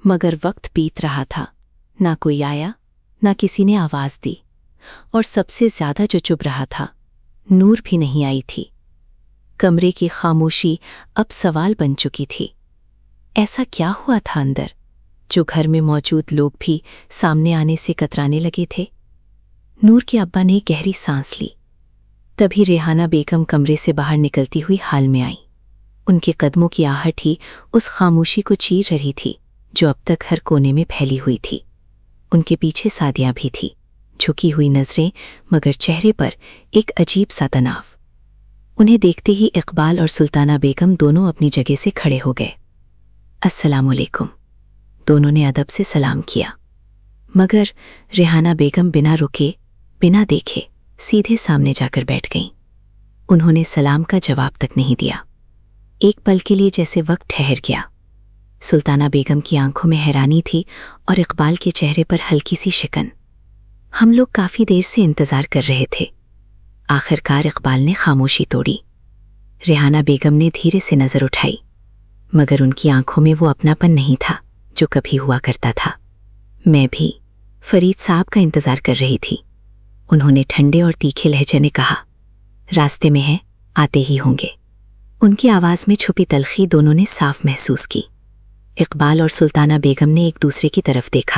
मगर वक्त बीत रहा था, ना कोई आया, ना किसी ने आवाज़ दी, और सबसे ज्यादा जो चुप रहा था, नूर भी नहीं आई थी। कमरे की खामोशी अब सवाल बन चुकी थी। ऐसा क्या हुआ था अंदर, जो घर में मौजूद लोग भी सामने आने से कतराने लगे थे? नूर के अब्बा ने गहरी सांस ली। तभी रेहाना बेगम कमरे से बाहर निकलती हुई हाल में आई। उनके कदमों की आहट ही उस खामोशी को चीर रही थी जो अब तक हर कोने में फैली हुई थी। उनके पीछे सादिया भी थी, झुकी हुई नजरें, मगर चेहरे पर एक अजीब सा तनाव। उन्हें देखते ही इकबाल और सुल्ताना बेगम दोनों अपनी जगह से खड़े हो गए। अस्सलाम वालेकुम, दोनों ने अदब से सलाम किया, मगर रेहाना बेगम बिना रुके, बिना देखे सीधे सामने जाकर बैठ गईं। उन्होंने सलाम का जवाब तक नहीं दिया। एक पल के लिए जैसे वक्त ठहर गया। सुल्ताना बेगम की आंखों में हैरानी थी और इकबाल के चेहरे पर हल्की सी शिकन। हम लोग काफ़ी देर से इंतज़ार कर रहे थे। आखिरकार इकबाल ने खामोशी तोड़ी। रेहाना बेगम ने धीरे से नज़र उठाई, मगर उनकी आंखों में वो अपनापन नहीं था जो कभी हुआ करता था। मैं भी फरीद साहब का इंतज़ार कर रही थी, उन्होंने ठंडे और तीखे लहजे में कहा। रास्ते में हैं, आते ही होंगे। उनकी आवाज़ में छुपी तलखी दोनों ने साफ महसूस की। इकबाल और सुल्ताना बेगम ने एक दूसरे की तरफ देखा,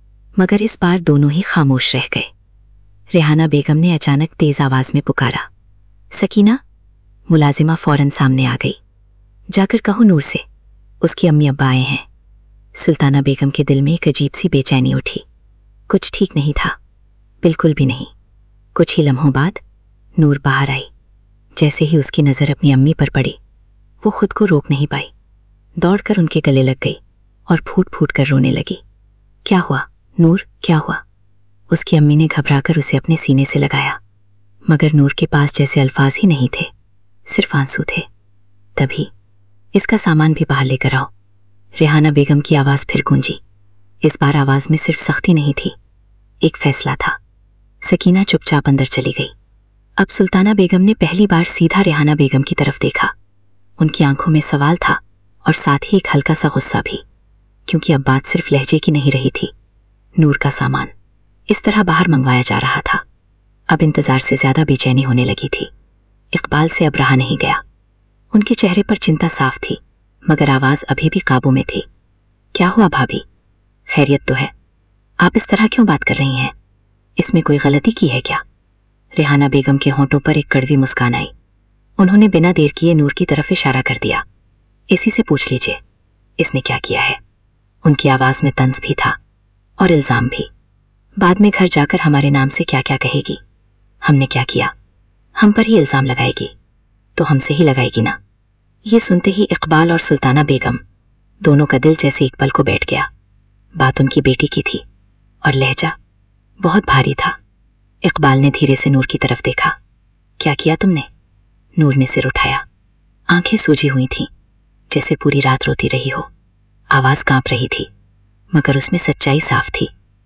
मगर इस बार दोनों ही खामोश रह गए। रेहाना बेगम ने अचानक तेज़ आवाज़ में पुकारा, सकीना। मुलाजिमा फौरन सामने आ गई। जाकर कहो नूर से, उसकी अम्मी अब्बा आए हैं। सुल्ताना बेगम के दिल में एक अजीब सी बेचैनी उठी। कुछ ठीक नहीं था, बिल्कुल भी नहीं। कुछ ही लम्हों बाद नूर बाहर आई। जैसे ही उसकी नज़र अपनी अम्मी पर पड़ी, वो खुद को रोक नहीं पाई। दौड़कर उनके गले लग गई और फूट फूट कर रोने लगी। क्या हुआ नूर, क्या हुआ? उसकी अम्मी ने घबराकर उसे अपने सीने से लगाया, मगर नूर के पास जैसे अल्फाज ही नहीं थे, सिर्फ आंसू थे। तभी, इसका सामान भी बाहर लेकर आओ। रेहाना बेगम की आवाज़ फिर गूंजी। इस बार आवाज़ में सिर्फ सख्ती नहीं थी, एक फैसला था। सकीना चुपचाप अंदर चली गई। अब सुल्ताना बेगम ने पहली बार सीधा रेहाना बेगम की तरफ देखा। उनकी आंखों में सवाल था और साथ ही एक हल्का सा गुस्सा भी, क्योंकि अब बात सिर्फ लहजे की नहीं रही थी। नूर का सामान इस तरह बाहर मंगवाया जा रहा था। अब इंतजार से ज्यादा बेचैनी होने लगी थी। इकबाल से अब रहा नहीं गया। उनके चेहरे पर चिंता साफ थी, मगर आवाज अभी भी काबू में थी। क्या हुआ भाभी, खैरियत तो है? आप इस तरह क्यों बात कर रही हैं? इसमें कोई गलती की है क्या? रेहाना बेगम के होंठों पर एक कड़वी मुस्कान आई। उन्होंने बिना देर किए नूर की तरफ इशारा कर दिया। इसी से पूछ लीजिए, इसने क्या किया है? उनकी आवाज में तंज भी था और इल्जाम भी। बाद में घर जाकर हमारे नाम से क्या क्या कहेगी। हमने क्या किया? हम पर ही इल्जाम लगाएगी, तो हमसे ही लगाएगी ना। ये सुनते ही इकबाल और सुल्ताना बेगम दोनों का दिल जैसे एक पल को बैठ गया। बात उनकी बेटी की थी और लहजा बहुत भारी था। इकबाल ने धीरे से नूर की तरफ देखा। क्या किया तुमने? नूर ने सिर उठाया। आंखें सूजी हुई थीं, जैसे पूरी रात रोती रही हो। आवाज कांप रही थी, मगर उसमें सच्चाई साफ थी।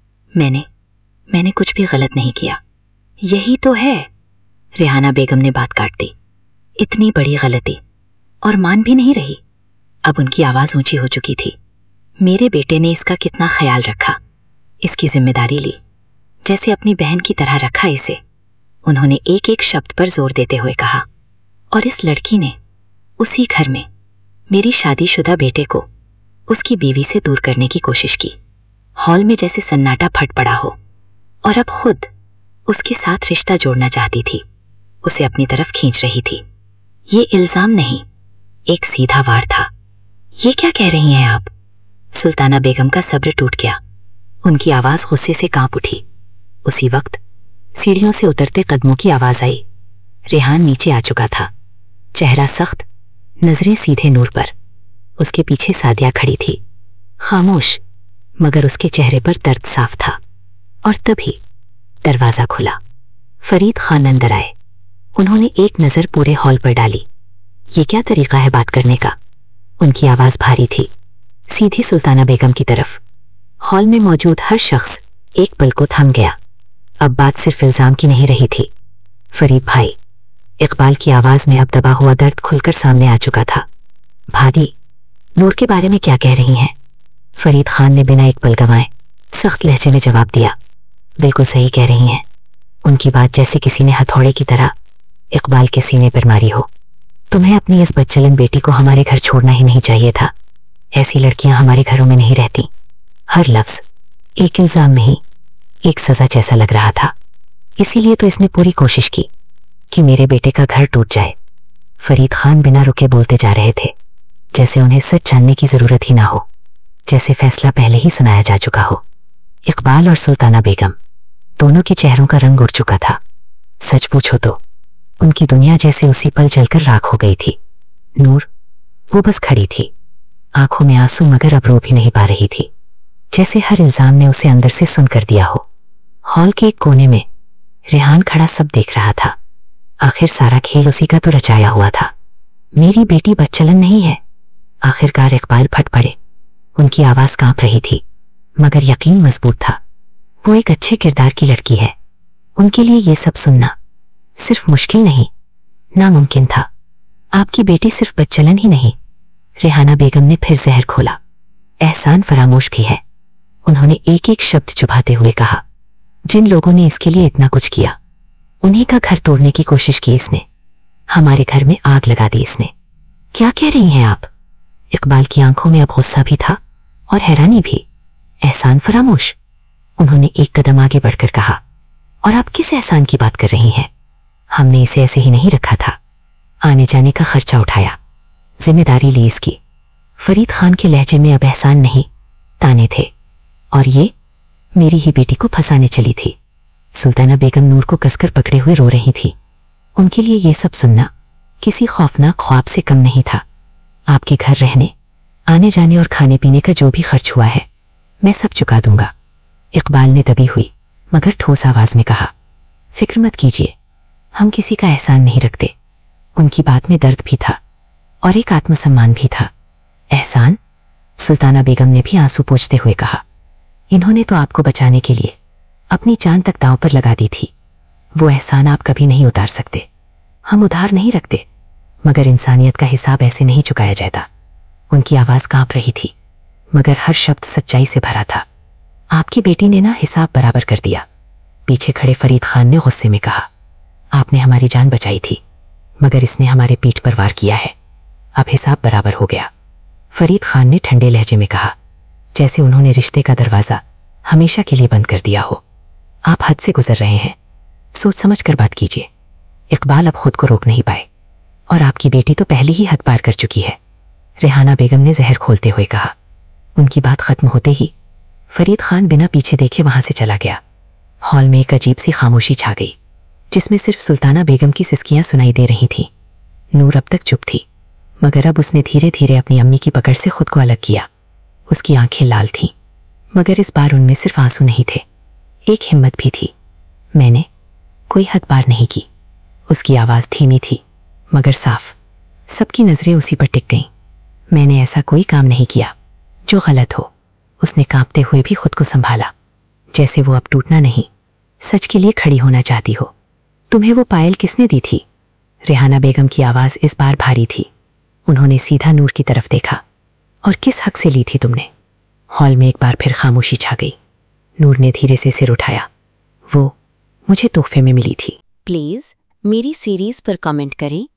मैंने कुछ भी गलत नहीं किया। यही तो है, रेहाना बेगम ने बात काट दी। इतनी बड़ी गलती और मान भी नहीं रही। अब उनकी आवाज ऊंची हो चुकी थी। मेरे बेटे ने इसका कितना ख्याल रखा, इसकी जिम्मेदारी ली, जैसे अपनी बहन की तरह रखा इसे। उन्होंने एक एक शब्द पर जोर देते हुए कहा। और इस लड़की ने उसी घर में मेरी शादीशुदा बेटे को उसकी बीवी से दूर करने की कोशिश की। हॉल में जैसे सन्नाटा फट पड़ा हो, और अब खुद उसके साथ रिश्ता जोड़ना चाहती थी, उसे अपनी तरफ खींच रही थी। ये इल्जाम नहीं, एक सीधा वार था। ये क्या कह रही हैं आप? सुल्ताना बेगम का सब्र टूट गया। उनकी आवाज गुस्से से कांप उठी। उसी वक्त सीढ़ियों से उतरते कदमों की आवाज आई। रेहान नीचे आ चुका था, चेहरा सख्त, नजरें सीधे नूर पर। उसके पीछे सादिया खड़ी थी, खामोश, मगर उसके चेहरे पर दर्द साफ था। और तभी दरवाजा खुला। फरीद खान अंदर आए। उन्होंने एक नजर पूरे हॉल पर डाली। ये क्या तरीका है बात करने का? उनकी आवाज भारी थी, सीधी सुल्ताना बेगम की तरफ। हॉल में मौजूद हर शख्स एक पल को थम गया। अब बात सिर्फ इल्जाम की नहीं रही थी। फरीद भाई, इकबाल की आवाज में अब दबा हुआ दर्द खुलकर सामने आ चुका था। भाभी, नूर के बारे में क्या कह रही हैं? फरीद खान ने बिना एक पल गंवाए सख्त लहजे में जवाब दिया। बिल्कुल सही कह रही हैं। उनकी बात जैसे किसी ने हथौड़े की तरह इकबाल के सीने पर मारी हो। तुम्हें अपनी इस बदचलन बेटी को हमारे घर छोड़ना ही नहीं चाहिए था। ऐसी लड़कियां हमारे घरों में नहीं रहती। हर लफ्ज एक इल्जाम में ही एक सजा जैसा लग रहा था। इसीलिए तो इसने पूरी कोशिश की कि मेरे बेटे का घर टूट जाए। फरीद खान बिना रुके बोलते जा रहे थे, जैसे उन्हें सच जानने की जरूरत ही ना हो, जैसे फैसला पहले ही सुनाया जा चुका हो। इकबाल और सुल्ताना बेगम दोनों के चेहरों का रंग उड़ चुका था। सच पूछो तो उनकी दुनिया जैसे उसी पल जलकर राख हो गई थी। नूर, वो बस खड़ी थी, आंखों में आंसू, मगर अब रो भी नहीं पा रही थी, जैसे हर इल्जाम ने उसे अंदर से सुन कर दिया हो। हॉल के एक कोने में रेहान खड़ा सब देख रहा था। आखिर सारा खेल उसी का तो रचाया हुआ था। मेरी बेटी बदचलन नहीं है। आखिरकार इकबाल फट पड़े। उनकी आवाज कांप रही थी, मगर यकीन मजबूत था। वो एक अच्छे किरदार की लड़की है। उनके लिए ये सब सुनना सिर्फ मुश्किल नहीं, नामुमकिन था। आपकी बेटी सिर्फ बदचलन ही नहीं। रेहाना बेगम ने फिर जहर खोला। एहसान फरामोश भी है। उन्होंने एक एक शब्द चुभाते हुए कहा, जिन लोगों ने इसके लिए इतना कुछ किया, उन्हीं का घर तोड़ने की कोशिश की इसने। हमारे घर में आग लगा दी इसने। क्या कह रही हैं आप? इकबाल की आंखों में अब गुस्सा भी था और हैरानी भी। एहसान फरामोश? उन्होंने एक कदम आगे बढ़कर कहा, और आप किस एहसान की बात कर रही हैं? हमने इसे ऐसे ही नहीं रखा था। आने जाने का खर्चा उठाया, जिम्मेदारी ली इसकी। फरीद खान के लहजे में अब एहसान नहीं, ताने थे। और ये मेरी ही बेटी को फंसाने चली थी। सुल्ताना बेगम नूर को कसकर पकड़े हुए रो रही थी। उनके लिए ये सब सुनना किसी खौफनाक ख्वाब से कम नहीं था। आपके घर रहने, आने जाने और खाने पीने का जो भी खर्च हुआ है, मैं सब चुका दूंगा। इकबाल ने दबी हुई मगर ठोस आवाज में कहा, फिक्र मत कीजिए, हम किसी का एहसान नहीं रखते। उनकी बात में दर्द भी था और एक आत्मसम्मान भी था। एहसान? सुल्ताना बेगम ने भी आंसू पोंछते हुए कहा, इन्होंने तो आपको बचाने के लिए अपनी जान तक दांव पर लगा दी थी। वो एहसान आप कभी नहीं उतार सकते। हम उधार नहीं रखते, मगर इंसानियत का हिसाब ऐसे नहीं चुकाया जाता। उनकी आवाज कांप रही थी, मगर हर शब्द सच्चाई से भरा था। आपकी बेटी ने ना हिसाब बराबर कर दिया। पीछे खड़े फरीद खान ने गुस्से में कहा, आपने हमारी जान बचाई थी, मगर इसने हमारे पीठ पर वार किया है। अब हिसाब बराबर हो गया। फरीद खान ने ठंडे लहजे में कहा, जैसे उन्होंने रिश्ते का दरवाजा हमेशा के लिए बंद कर दिया हो। आप हद से गुजर रहे हैं, सोच समझ कर बात कीजिए। इकबाल अब खुद को रोक नहीं पाए, और आपकी बेटी तो पहले ही हद पार कर चुकी है। रेहाना बेगम ने जहर खोलते हुए कहा। उनकी बात खत्म होते ही फरीद खान बिना पीछे देखे वहां से चला गया। हॉल में एक अजीब सी खामोशी छा गई, जिसमें सिर्फ सुल्ताना बेगम की सिसकियां सुनाई दे रही थीं। नूर अब तक चुप थी, मगर अब उसने धीरे धीरे अपनी अम्मी की पकड़ से खुद को अलग किया। उसकी आंखें लाल थीं, मगर इस बार उनमें सिर्फ आंसू नहीं थे, एक हिम्मत भी थी। मैंने कोई हद पार नहीं की। उसकी आवाज धीमी थी मगर साफ। सबकी नजरें उसी पर टिक गईं। मैंने ऐसा कोई काम नहीं किया जो गलत हो। उसने कांपते हुए भी खुद को संभाला, जैसे वो अब टूटना नहीं, सच के लिए खड़ी होना चाहती हो। तुम्हें वो पायल किसने दी थी? रेहाना बेगम की आवाज इस बार भारी थी। उन्होंने सीधा नूर की तरफ देखा। और किस हक से ली थी तुमने? हॉल में एक बार फिर खामोशी छा गई। नूर ने धीरे से सिर उठाया। वो मुझे तोहफे में मिली थी। प्लीज मेरी सीरीज पर कमेंट करें